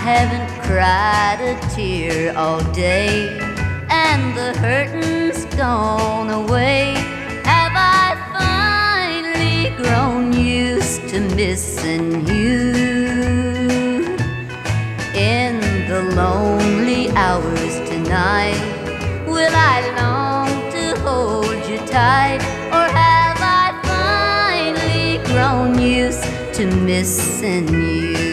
haven't cried a tear all day, and the hurting's gone away. Have I finally grown used to missing you? In the lonely hours tonight, will I long to hold you tight, or have I finally grown used to missing you?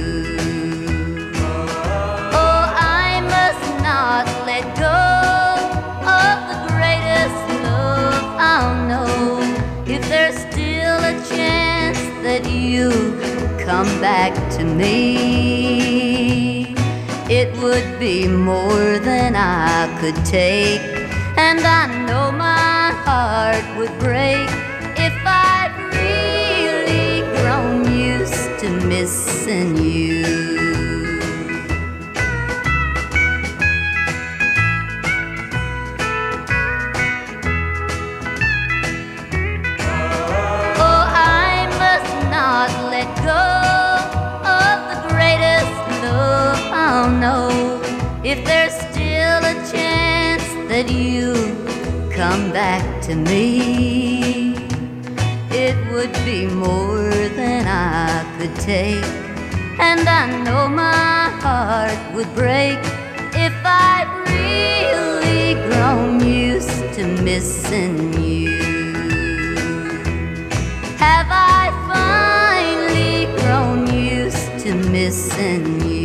Oh, I must not let go of the greatest love I'll know. If there's still a chance that you come back to me, it would be more than I could take, and I know my heart would break if I'd really grown used to missing you. Oh, I must not let go of the greatest love I'll know. If there's still a chance that you come back to me, it would be more than I could take, and I know my heart would break if I'd really grown used to missing you. Have I finally grown used to missing you?